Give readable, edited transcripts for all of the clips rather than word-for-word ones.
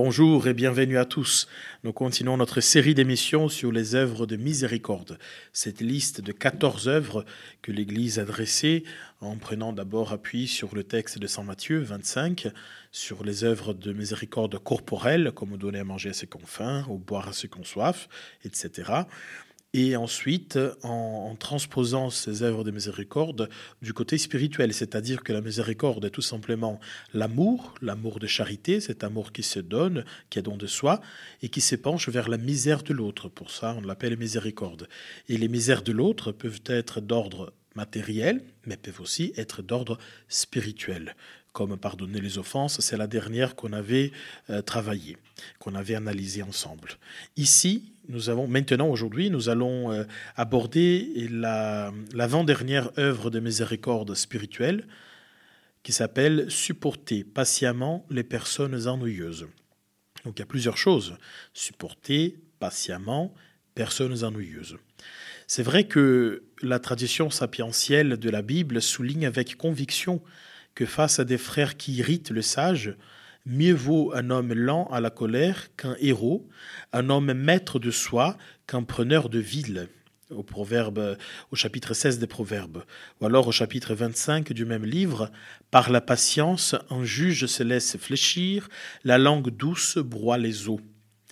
Bonjour et bienvenue à tous. Nous continuons notre série d'émissions sur les œuvres de miséricorde. Cette liste de 14 œuvres que l'Église a dressées en prenant d'abord appui sur le texte de Saint Matthieu 25, sur les œuvres de miséricorde corporelle, comme donner à manger à ceux qui ont faim, ou boire à ceux qui ont soif, etc. Et ensuite, en transposant ces œuvres de miséricorde du côté spirituel, c'est-à-dire que la miséricorde est tout simplement l'amour de charité, cet amour qui se donne, qui est don de soi, et qui s'épanche vers la misère de l'autre. Pour ça, on l'appelle miséricorde. Et les misères de l'autre peuvent être d'ordre matériel, mais peuvent aussi être d'ordre spirituel. Comme pardonner les offenses, c'est la dernière qu'on avait travaillée, qu'on avait analysée ensemble. Ici, aujourd'hui, nous allons aborder l'avant-dernière œuvre de miséricorde spirituelle qui s'appelle « Supporter patiemment les personnes ennuyeuses ». Donc il y a plusieurs choses. Supporter patiemment personnes ennuyeuses. C'est vrai que la tradition sapientielle de la Bible souligne avec conviction que face à des frères qui irritent le sage, mieux vaut un homme lent à la colère qu'un héros, un homme maître de soi qu'un preneur de ville. Au chapitre 16 des Proverbes. Ou alors au chapitre 25 du même livre, par la patience, un juge se laisse fléchir, la langue douce broie les os.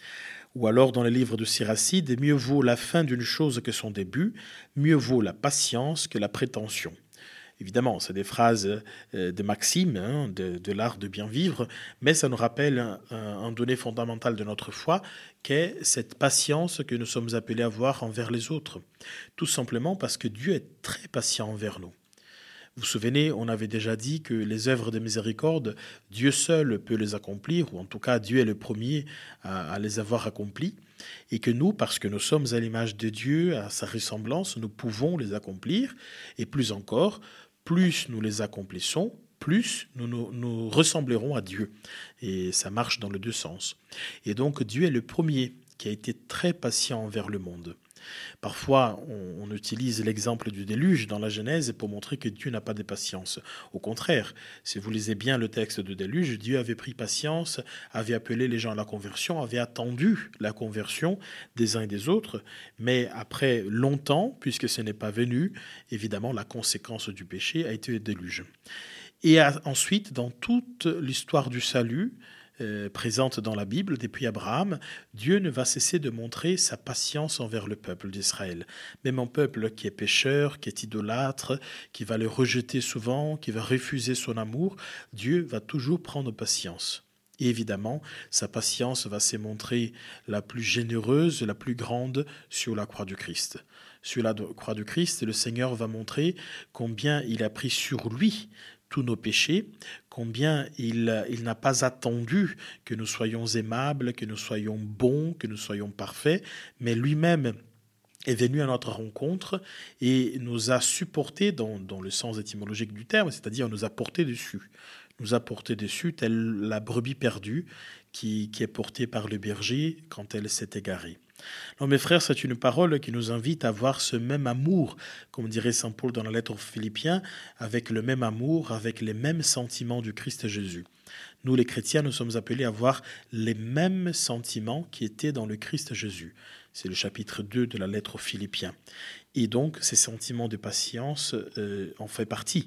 Ou alors dans le livre de Siracide, mieux vaut la fin d'une chose que son début, mieux vaut la patience que la prétention. Évidemment, c'est des phrases de maximes, de l'art de bien vivre, mais ça nous rappelle un donné fondamental de notre foi, qu'est cette patience que nous sommes appelés à avoir envers les autres. Tout simplement parce que Dieu est très patient envers nous. Vous vous souvenez, on avait déjà dit que les œuvres de miséricorde, Dieu seul peut les accomplir, ou en tout cas Dieu est le premier à les avoir accomplies, et que nous, parce que nous sommes à l'image de Dieu, à sa ressemblance, nous pouvons les accomplir, et plus encore, plus nous les accomplissons, plus nous ressemblerons à Dieu. Et ça marche dans les deux sens. Et donc Dieu est le premier qui a été très patient envers le monde. Parfois, on utilise l'exemple du déluge dans la Genèse pour montrer que Dieu n'a pas de patience. Au contraire, si vous lisez bien le texte du déluge, Dieu avait pris patience, avait appelé les gens à la conversion, avait attendu la conversion des uns et des autres, mais après longtemps, puisque ce n'est pas venu, évidemment, la conséquence du péché a été le déluge. Et ensuite, dans toute l'histoire du salut, présente dans la Bible, depuis Abraham, Dieu ne va cesser de montrer sa patience envers le peuple d'Israël. Même un peuple qui est pécheur, qui est idolâtre, qui va le rejeter souvent, qui va refuser son amour, Dieu va toujours prendre patience. Et évidemment, sa patience va se montrer la plus généreuse, la plus grande sur la croix du Christ. Sur la croix du Christ, le Seigneur va montrer combien il a pris sur lui tous nos péchés, combien il n'a pas attendu que nous soyons aimables, que nous soyons bons, que nous soyons parfaits, mais lui-même est venu à notre rencontre et nous a supportés dans le sens étymologique du terme, c'est-à-dire nous a portés dessus. Nous a portés dessus, telle la brebis perdue qui est portée par le berger quand elle s'est égarée. Non, mes frères, c'est une parole qui nous invite à avoir ce même amour, comme dirait saint Paul dans la lettre aux Philippiens, avec le même amour, avec les mêmes sentiments du Christ Jésus. Nous, les chrétiens, nous sommes appelés à avoir les mêmes sentiments qui étaient dans le Christ Jésus. C'est le chapitre 2 de la lettre aux Philippiens. Et donc, ces sentiments de patience en fait partie.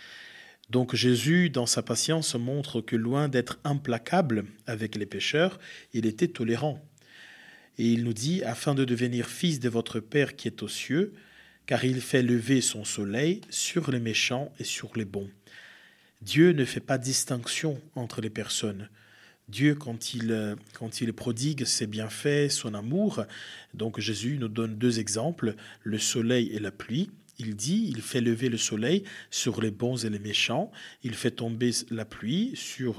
Donc Jésus, dans sa patience, montre que loin d'être implacable avec les pécheurs, il était tolérant. Et il nous dit, afin de devenir fils de votre Père qui est aux cieux, car il fait lever son soleil sur les méchants et sur les bons. Dieu ne fait pas distinction entre les personnes. Dieu, quand il prodigue ses bienfaits, son amour, donc Jésus nous donne deux exemples, le soleil et la pluie. Il dit, il fait lever le soleil sur les bons et les méchants, il fait tomber la pluie sur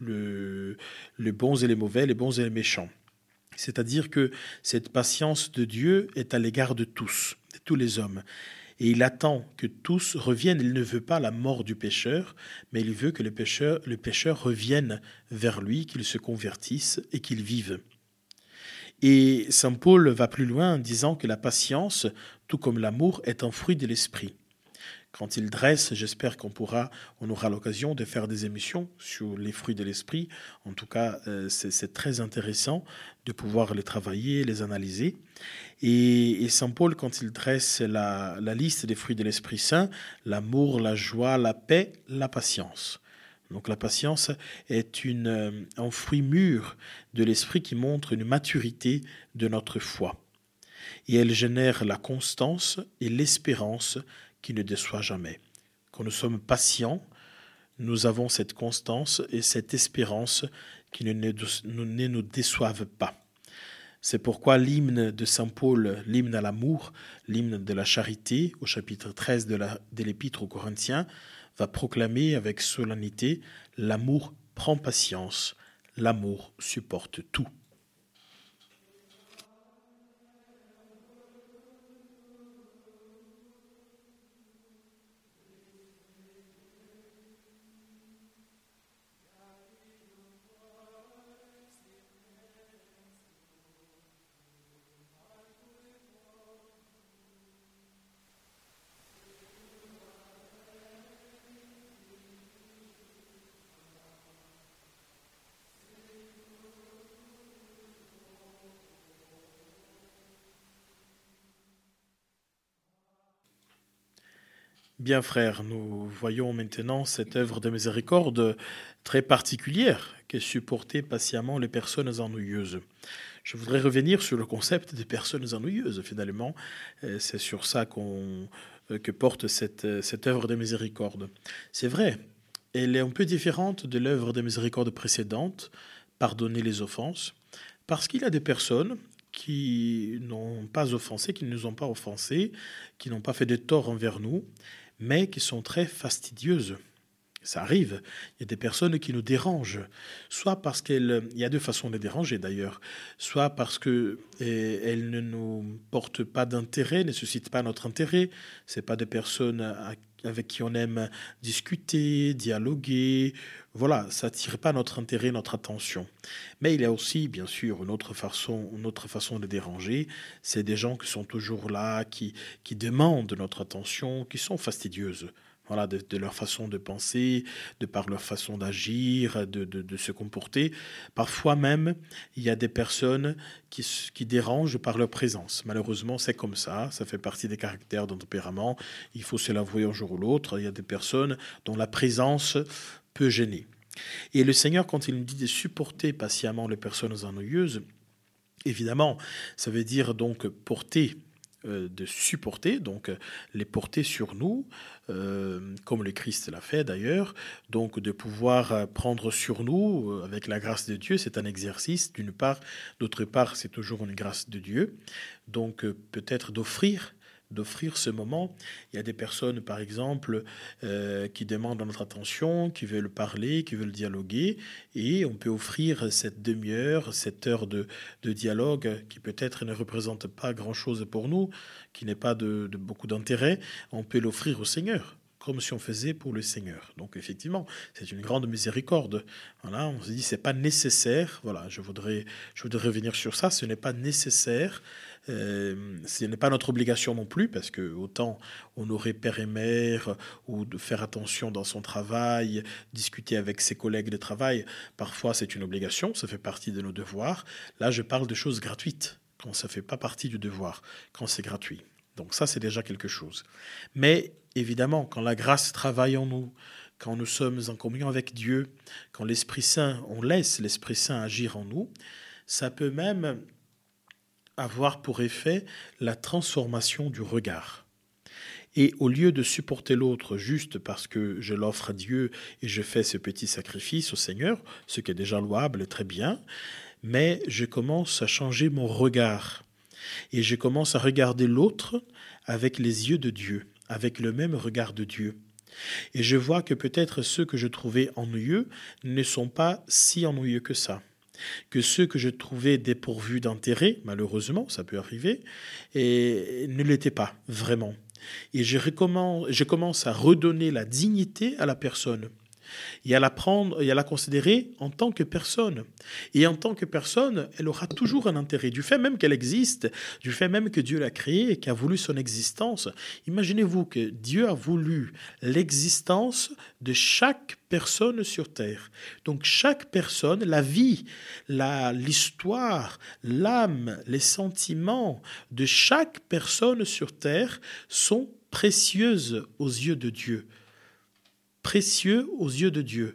les bons et les mauvais, les bons et les méchants. C'est-à-dire que cette patience de Dieu est à l'égard de tous les hommes. Et il attend que tous reviennent. Il ne veut pas la mort du pécheur, mais il veut que le pécheur revienne vers lui, qu'il se convertisse et qu'il vive. Et saint Paul va plus loin en disant que la patience, tout comme l'amour, est un fruit de l'esprit. quand il dresse, j'espère on aura l'occasion de faire des émissions sur les fruits de l'esprit. En tout cas, c'est très intéressant de pouvoir les travailler, les analyser. Et saint Paul, quand il dresse la liste des fruits de l'Esprit Saint, l'amour, la joie, la paix, la patience. Donc la patience est un fruit mûr de l'esprit qui montre une maturité de notre foi. Et elle génère la constance et l'espérance qui ne déçoit jamais. Quand nous sommes patients, nous avons cette constance et cette espérance qui ne nous déçoivent pas. C'est pourquoi l'hymne de saint Paul, l'hymne à l'amour, l'hymne de la charité, au chapitre 13 de l'Épître aux Corinthiens, va proclamer avec solennité « L'amour prend patience, l'amour supporte tout ». Bien frère, nous voyons maintenant cette œuvre de miséricorde très particulière qui supportait patiemment les personnes ennuyeuses. Je voudrais revenir sur le concept des personnes ennuyeuses finalement. C'est sur ça que porte cette œuvre de miséricorde. C'est vrai, elle est un peu différente de l'œuvre de miséricorde précédente, pardonner les offenses, parce qu'il y a des personnes qui n'ont pas offensé, qui ne nous ont pas offensés, qui n'ont pas fait de tort envers nous, mais qui sont très fastidieuses. Ça arrive, il y a des personnes qui nous dérangent, soit parce il y a deux façons de déranger d'ailleurs, soit parce qu'elles ne nous portent pas d'intérêt, ne suscitent pas notre intérêt, c'est pas des personnes avec qui on aime discuter, dialoguer, voilà, ça attire pas notre intérêt, notre attention. Mais il y a aussi, bien sûr, une autre façon de déranger, c'est des gens qui sont toujours là, qui demandent notre attention, qui sont fastidieuses. Voilà, de leur façon de penser, de par leur façon d'agir, de se comporter. Parfois même, il y a des personnes qui dérangent par leur présence. Malheureusement, c'est comme ça fait partie des caractères d'un tempérament. Il faut se l'avouer un jour ou l'autre. Il y a des personnes dont la présence peut gêner. Et le Seigneur, quand il nous dit de supporter patiemment les personnes ennuyeuses, évidemment, ça veut dire donc de supporter, donc les porter sur nous, comme le Christ l'a fait d'ailleurs, donc de pouvoir prendre sur nous avec la grâce de Dieu, c'est un exercice d'une part, d'autre part c'est toujours une grâce de Dieu, donc peut-être d'offrir ce moment. Il y a des personnes, par exemple, qui demandent notre attention, qui veulent parler, qui veulent dialoguer, et on peut offrir cette demi-heure, cette heure de dialogue qui peut-être ne représente pas grand-chose pour nous, qui n'est pas de beaucoup d'intérêt. On peut l'offrir au Seigneur, comme si on faisait pour le Seigneur. Donc effectivement, c'est une grande miséricorde. Voilà, on se dit c'est pas nécessaire. Voilà, je voudrais revenir sur ça. Ce n'est pas nécessaire. Ce n'est pas notre obligation non plus, parce que autant on aurait père et mère, ou de faire attention dans son travail, discuter avec ses collègues de travail, parfois c'est une obligation, ça fait partie de nos devoirs. Là, je parle de choses gratuites, quand ça ne fait pas partie du devoir, quand c'est gratuit. Donc ça, c'est déjà quelque chose. Mais évidemment, quand la grâce travaille en nous, quand nous sommes en communion avec Dieu, quand l'Esprit Saint, on laisse l'Esprit Saint agir en nous, ça peut même avoir pour effet la transformation du regard. Et au lieu de supporter l'autre juste parce que je l'offre à Dieu et je fais ce petit sacrifice au Seigneur, ce qui est déjà louable et très bien, mais je commence à changer mon regard. Et je commence à regarder l'autre avec les yeux de Dieu, avec le même regard de Dieu. Et je vois que peut-être ceux que je trouvais ennuyeux ne sont pas si ennuyeux que ça. Que ceux que je trouvais dépourvus d'intérêt, malheureusement, ça peut arriver, et ne l'étaient pas vraiment. Et je commence à redonner la dignité à la personne. et à la prendre et à la considérer en tant que personne. Et en tant que personne, elle aura toujours un intérêt. Du fait même qu'elle existe, du fait même que Dieu l'a créée et qu'a voulu son existence, imaginez-vous que Dieu a voulu l'existence de chaque personne sur Terre. Donc chaque personne, la vie, l'histoire, l'âme, les sentiments de chaque personne sur Terre sont précieuses aux yeux de Dieu. Précieux aux yeux de Dieu.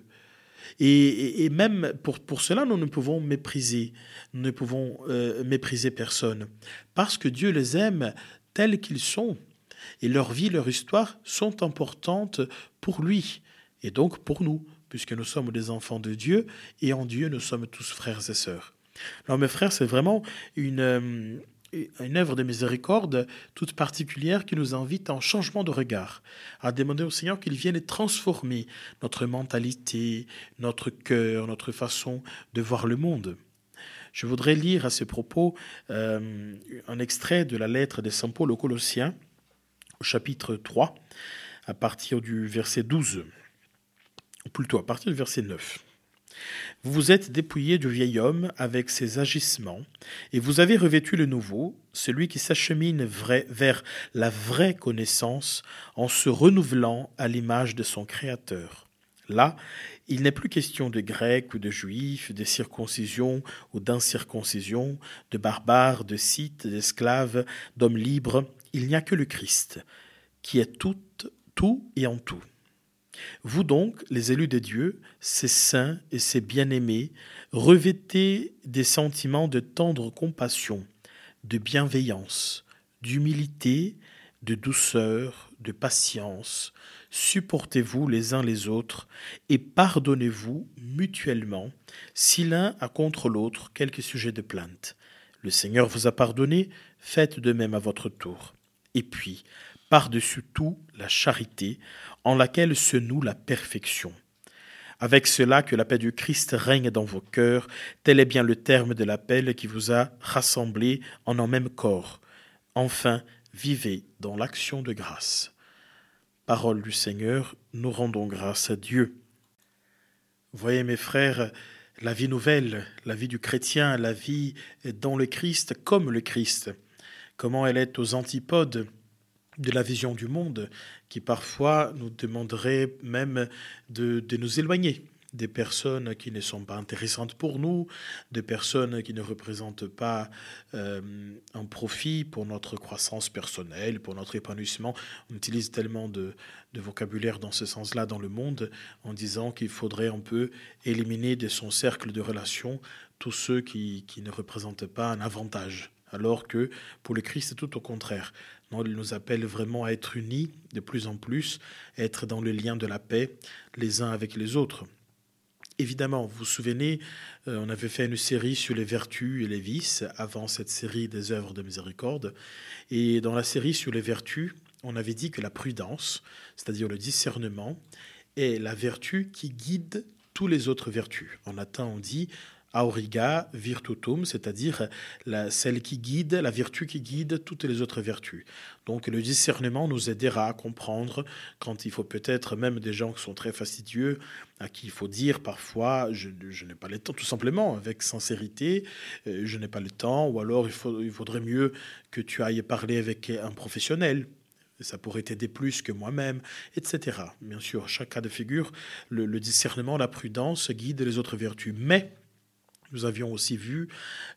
Et même pour cela, nous ne pouvons mépriser. Nous ne pouvons mépriser personne. Parce que Dieu les aime tels qu'ils sont. Et leur vie, leur histoire sont importantes pour lui. Et donc pour nous, puisque nous sommes des enfants de Dieu. Et en Dieu, nous sommes tous frères et sœurs. Alors mes frères, c'est vraiment une œuvre de miséricorde toute particulière qui nous invite à un changement de regard, à demander au Seigneur qu'il vienne transformer notre mentalité, notre cœur, notre façon de voir le monde. Je voudrais lire à ce propos un extrait de la lettre de Saint Paul aux Colossiens, au chapitre 3, à partir du verset 12, ou plutôt à partir du verset 9. Vous vous êtes dépouillé du vieil homme avec ses agissements, et vous avez revêtu le nouveau, celui qui s'achemine vers la vraie connaissance en se renouvelant à l'image de son Créateur. Là, il n'est plus question de Grecs ou de Juifs, de circoncision ou d'incirconcision, de barbares, de scythes, d'esclaves, d'hommes libres. Il n'y a que le Christ, qui est tout et en tout. Vous donc, les élus de Dieu, ces saints et ces bien-aimés, revêtez des sentiments de tendre compassion, de bienveillance, d'humilité, de douceur, de patience. Supportez-vous les uns les autres et pardonnez-vous mutuellement si l'un a contre l'autre quelque sujet de plainte. Le Seigneur vous a pardonné, faites de même à votre tour. Et puis, par-dessus tout, la charité, en laquelle se noue la perfection. Avec cela, que la paix du Christ règne dans vos cœurs, tel est bien le terme de l'appel qui vous a rassemblés en un même corps. Enfin, vivez dans l'action de grâce. Parole du Seigneur, nous rendons grâce à Dieu. Voyez mes frères, la vie nouvelle, la vie du chrétien, la vie dans le Christ comme le Christ, comment elle est aux antipodes de la vision du monde qui parfois nous demanderait même de nous éloigner des personnes qui ne sont pas intéressantes pour nous, des personnes qui ne représentent pas un profit pour notre croissance personnelle, pour notre épanouissement. On utilise tellement de vocabulaire dans ce sens-là dans le monde en disant qu'il faudrait un peu éliminer de son cercle de relations tous ceux qui ne représentent pas un avantage. Alors que pour le Christ, c'est tout au contraire. Non, il nous appelle vraiment à être unis de plus en plus, à être dans le lien de la paix les uns avec les autres. Évidemment, vous vous souvenez, on avait fait une série sur les vertus et les vices avant cette série des œuvres de miséricorde. Et dans la série sur les vertus, on avait dit que la prudence, c'est-à-dire le discernement, est la vertu qui guide toutes les autres vertus. En latin, on dit auriga virtutum, c'est-à-dire celle qui guide, la vertu qui guide toutes les autres vertus. Donc le discernement nous aidera à comprendre quand il faut peut-être même des gens qui sont très fastidieux, à qui il faut dire parfois je n'ai pas le temps, tout simplement, avec sincérité, je n'ai pas le temps, ou alors il faudrait mieux que tu ailles parler avec un professionnel. Ça pourrait t'aider plus que moi-même, etc. Bien sûr, chaque cas de figure, le discernement, la prudence guide les autres vertus. Mais nous avions aussi vu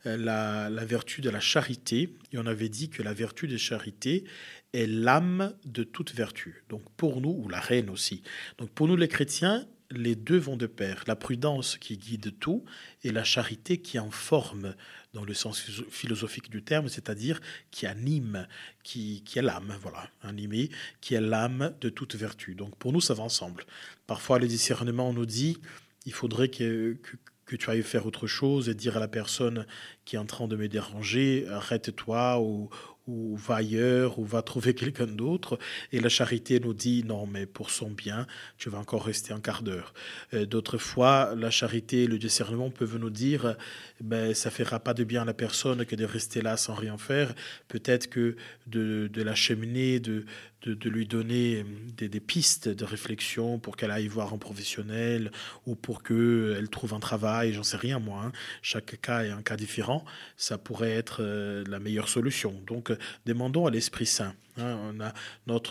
la vertu de la charité, et on avait dit que la vertu de charité est l'âme de toute vertu. Donc pour nous, ou la reine aussi. Donc pour nous les chrétiens, les deux vont de pair. La prudence qui guide tout et la charité qui en forme dans le sens philosophique du terme, c'est-à-dire qui anime, qui est l'âme, voilà, animé, qui est l'âme de toute vertu. Donc pour nous, ça va ensemble. Parfois, le discernement nous dit, il faudrait que tu ailles faire autre chose et dire à la personne qui est en train de me déranger, arrête-toi ou ou va ailleurs, ou va trouver quelqu'un d'autre. Et la charité nous dit, non, mais pour son bien, tu vas encore rester un quart d'heure. D'autres fois, la charité et le discernement peuvent nous dire, ben, ça ne fera pas de bien à la personne que de rester là sans rien faire. Peut-être que de l'acheminer, de lui donner des pistes de réflexion pour qu'elle aille voir un professionnel ou pour qu'elle trouve un travail, j'en sais rien moi. Hein. Chaque cas est un cas différent. Ça pourrait être la meilleure solution. Donc, demandons à l'Esprit Saint. Hein. On a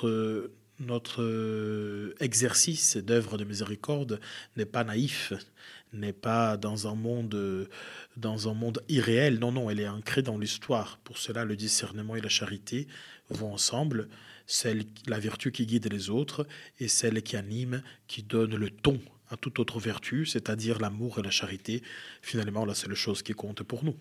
notre exercice d'œuvre de miséricorde n'est pas naïf, n'est pas dans un monde irréel. Non, non, elle est ancrée dans l'histoire. Pour cela, le discernement et la charité vont ensemble. La vertu qui guide les autres et celle qui anime, qui donne le ton à toute autre vertu, c'est-à-dire l'amour et la charité. Finalement, la seule chose qui compte pour nous.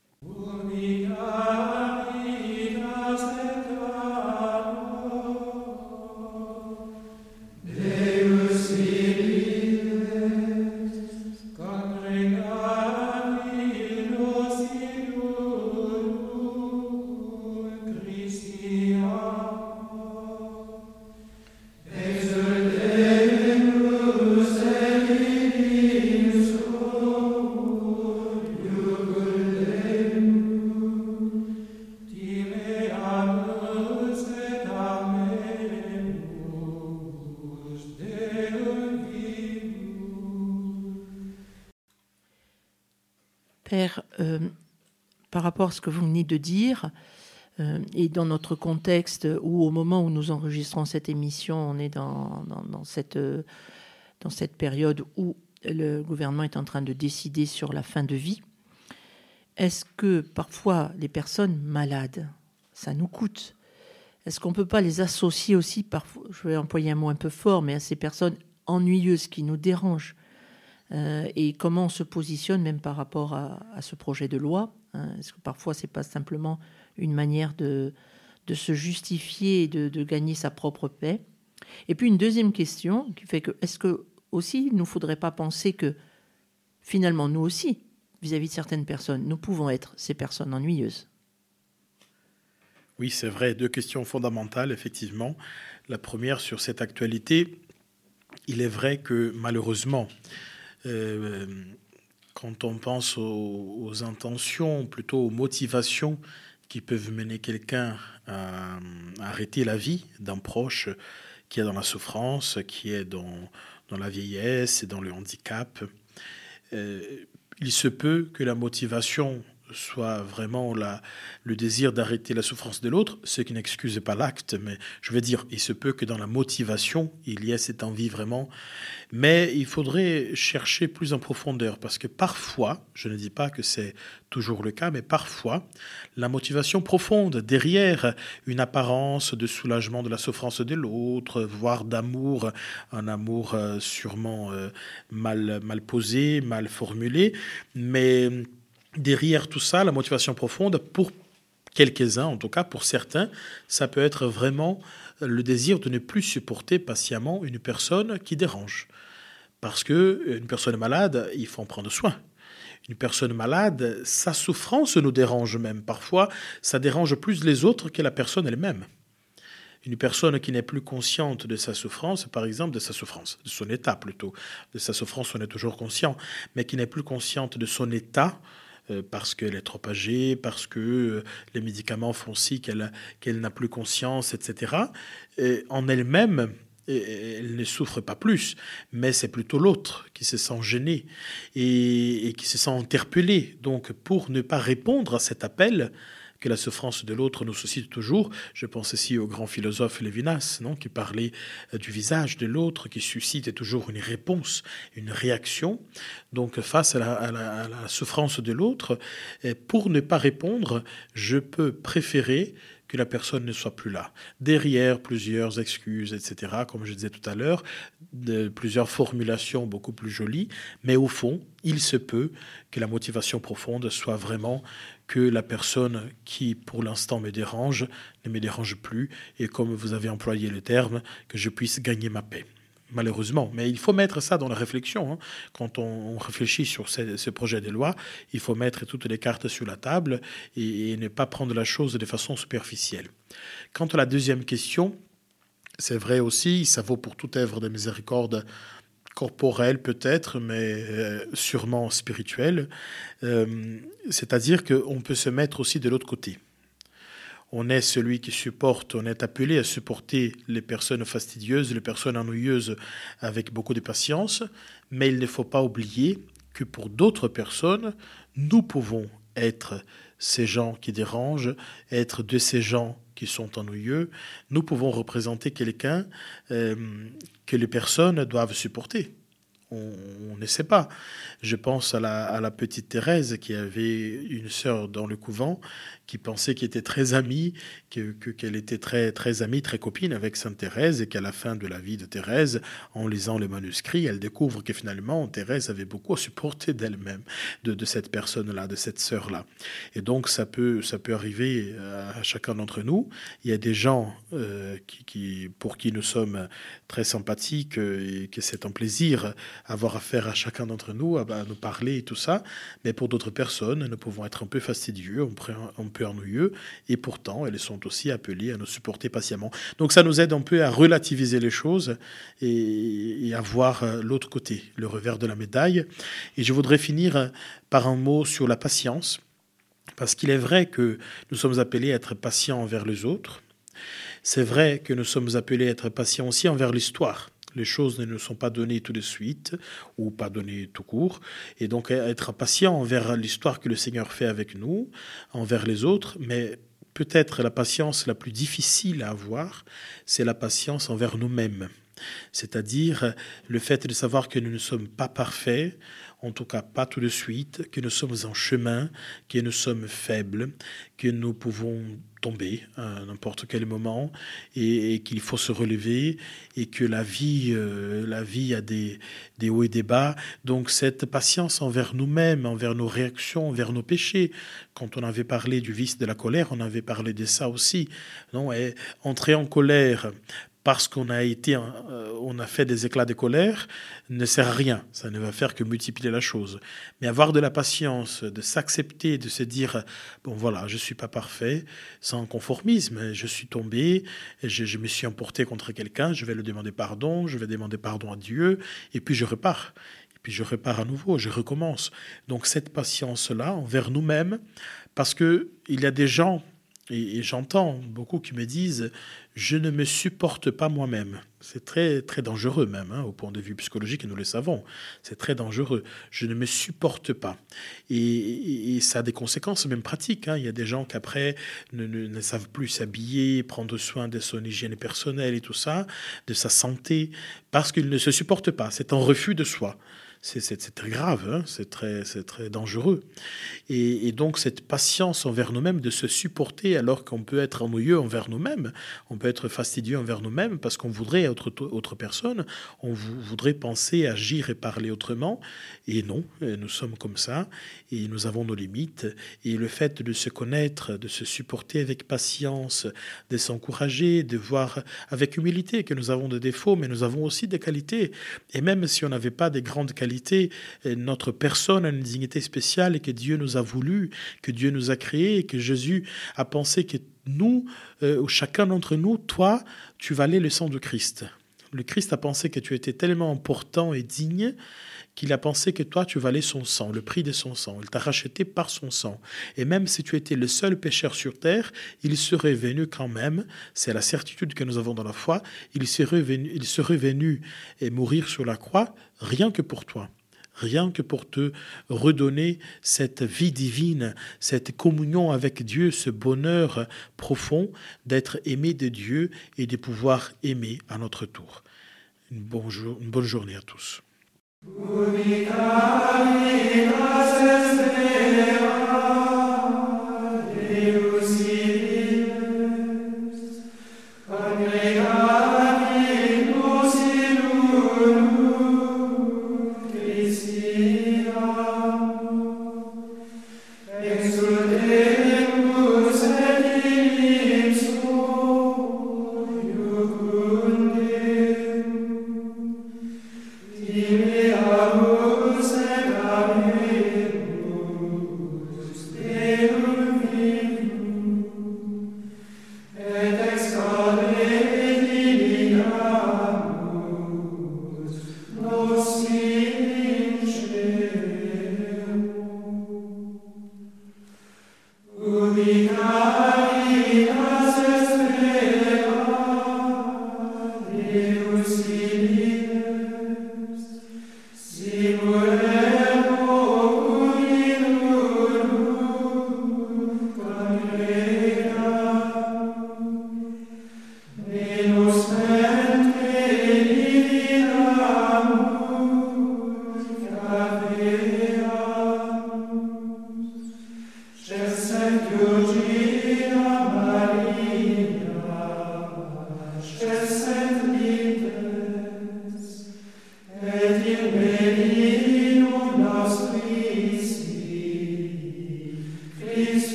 Père, par rapport à ce que vous venez de dire, et dans notre contexte où au moment où nous enregistrons cette émission, on est dans cette période où le gouvernement est en train de décider sur la fin de vie, est-ce que parfois les personnes malades, ça nous coûte? Est-ce qu'on ne peut pas les associer aussi, parfois, je vais employer un mot un peu fort, mais à ces personnes ennuyeuses qui nous dérangent? Et comment on se positionne même par rapport à ce projet de loi, hein? Est-ce que parfois c'est pas simplement une manière de se justifier et de gagner sa propre paix? Et puis une deuxième question qui fait que est-ce que aussi il ne nous faudrait pas penser que finalement nous aussi, vis-à-vis de certaines personnes, nous pouvons être ces personnes ennuyeuses? Oui, c'est vrai, deux questions fondamentales, effectivement. La première sur cette actualité, il est vrai que malheureusement, quand on pense aux intentions, plutôt aux motivations qui peuvent mener quelqu'un à arrêter la vie d'un proche qui est dans la souffrance, qui est dans la vieillesse et dans le handicap, il se peut que la motivation soit vraiment le désir d'arrêter la souffrance de l'autre, ce qui n'excuse pas l'acte, mais je veux dire, il se peut que dans la motivation, il y ait cette envie vraiment, mais il faudrait chercher plus en profondeur, parce que parfois, je ne dis pas que c'est toujours le cas, mais parfois, la motivation profonde derrière une apparence de soulagement de la souffrance de l'autre, voire d'amour, un amour sûrement mal posé, mal formulé, mais derrière tout ça, la motivation profonde, pour quelques-uns, en tout cas pour certains, ça peut être vraiment le désir de ne plus supporter patiemment une personne qui dérange. Parce qu'une personne malade, il faut en prendre soin. Une personne malade, sa souffrance nous dérange même. Parfois, ça dérange plus les autres que la personne elle-même. Une personne qui n'est plus consciente de sa souffrance, par exemple de son état plutôt, de sa souffrance on est toujours conscient, mais qui n'est plus consciente de son état, parce qu'elle est trop âgée, parce que les médicaments font si qu'elle n'a plus conscience, etc. Et en elle-même, elle ne souffre pas plus, mais c'est plutôt l'autre qui se sent gêné et qui se sent interpellé. Donc, pour ne pas répondre à cet appel que la souffrance de l'autre nous suscite toujours, je pense aussi au grand philosophe Lévinas, non, qui parlait du visage de l'autre, qui suscite toujours une réponse, une réaction. Donc, face à la souffrance de l'autre, pour ne pas répondre, je peux préférer que la personne ne soit plus là. Derrière plusieurs excuses, etc., comme je disais tout à l'heure, plusieurs formulations beaucoup plus jolies, mais au fond, il se peut que la motivation profonde soit vraiment que la personne qui, pour l'instant, me dérange, ne me dérange plus, et comme vous avez employé le terme, que je puisse gagner ma paix. malheureusement. Mais il faut mettre ça dans la réflexion, hein. Quand on réfléchit sur ce projet de loi, il faut mettre toutes les cartes sur la table et ne pas prendre la chose de façon superficielle. Quant à la deuxième question, c'est vrai aussi, ça vaut pour toute œuvre de miséricorde corporelle peut-être, mais sûrement spirituelle. C'est-à-dire qu'on peut se mettre aussi de l'autre côté. On est celui qui supporte, on est appelé à supporter les personnes fastidieuses, les personnes ennuyeuses avec beaucoup de patience, mais il ne faut pas oublier que pour d'autres personnes, nous pouvons être ces gens qui dérangent, être de ces gens qui sont ennuyeux. Nous pouvons représenter quelqu'un que les personnes doivent supporter. On ne sait pas. Je pense à la petite Thérèse qui avait une sœur dans le couvent qui pensait qu'elle était très amie, qu'elle était très, très amie, très copine avec Sainte Thérèse et qu'à la fin de la vie de Thérèse, en lisant le manuscrit, elle découvre que finalement Thérèse avait beaucoup à supporter d'elle-même, de cette personne-là, de cette sœur-là. Et donc ça peut arriver à chacun d'entre nous. Il y a des gens pour qui nous sommes très sympathiques et que c'est un plaisir avoir affaire à chacun d'entre nous, à nous parler et tout ça. Mais pour d'autres personnes, nous pouvons être un peu fastidieux, un peu ennuyeux, et pourtant, elles sont aussi appelées à nous supporter patiemment. Donc ça nous aide un peu à relativiser les choses et à voir l'autre côté, le revers de la médaille. Et je voudrais finir par un mot sur la patience, parce qu'il est vrai que nous sommes appelés à être patients envers les autres. C'est vrai que nous sommes appelés à être patients aussi envers l'histoire. Les choses ne nous sont pas données tout de suite ou pas données tout court. Et donc être patient envers l'histoire que le Seigneur fait avec nous, envers les autres. Mais peut-être la patience la plus difficile à avoir, c'est la patience envers nous-mêmes. C'est-à-dire le fait de savoir que nous ne sommes pas parfaits, en tout cas pas tout de suite, que nous sommes en chemin, que nous sommes faibles, que nous pouvons tomber à n'importe quel moment et qu'il faut se relever et que la vie a des hauts et des bas. Donc cette patience envers nous-mêmes, envers nos réactions, envers nos péchés. Quand on avait parlé du vice de la colère, on avait parlé de ça aussi. Non, et entrer en colère parce qu'on a fait des éclats de colère, ne sert à rien. Ça ne va faire que multiplier la chose. Mais avoir de la patience, de s'accepter, de se dire, bon voilà, je ne suis pas parfait, sans conformisme, je suis tombé, je me suis emporté contre quelqu'un, je vais le demander pardon, je vais demander pardon à Dieu, et puis je repars. Et puis je repars à nouveau, je recommence. Donc cette patience-là envers nous-mêmes, parce qu'il y a des gens, et j'entends beaucoup qui me disent « je ne me supporte pas moi-même ». C'est très, très dangereux même, au point de vue psychologique, et nous le savons. C'est très dangereux. Je ne me supporte pas. Et ça a des conséquences même pratiques. Il y a des gens qui après ne savent plus s'habiller, prendre soin de son hygiène personnelle et tout ça, de sa santé, parce qu'ils ne se supportent pas. C'est un refus de soi. C'est très grave, c'est très dangereux. Et donc cette patience envers nous-mêmes, de se supporter alors qu'on peut être ennuyeux envers nous-mêmes, on peut être fastidieux envers nous-mêmes parce qu'on voudrait être autre personne, on voudrait penser, agir et parler autrement. Et non, nous sommes comme ça et nous avons nos limites. Et le fait de se connaître, de se supporter avec patience, de s'encourager, de voir avec humilité que nous avons des défauts, mais nous avons aussi des qualités. Et même si on n'avait pas des grandes qualités, notre personne a une dignité spéciale et que Dieu nous a voulu, que Dieu nous a créé, et que Jésus a pensé que nous, chacun d'entre nous, toi, tu valais le sang de Christ. Le Christ a pensé que tu étais tellement important et digne qu'il a pensé que toi, tu valais son sang, le prix de son sang. Il t'a racheté par son sang. Et même si tu étais le seul pécheur sur terre, il serait venu quand même, c'est la certitude que nous avons dans la foi, il serait venu et mourir sur la croix rien que pour toi. Rien que pour te redonner cette vie divine, cette communion avec Dieu, ce bonheur profond d'être aimé de Dieu et de pouvoir aimer à notre tour. Une bonne journée à tous. Unica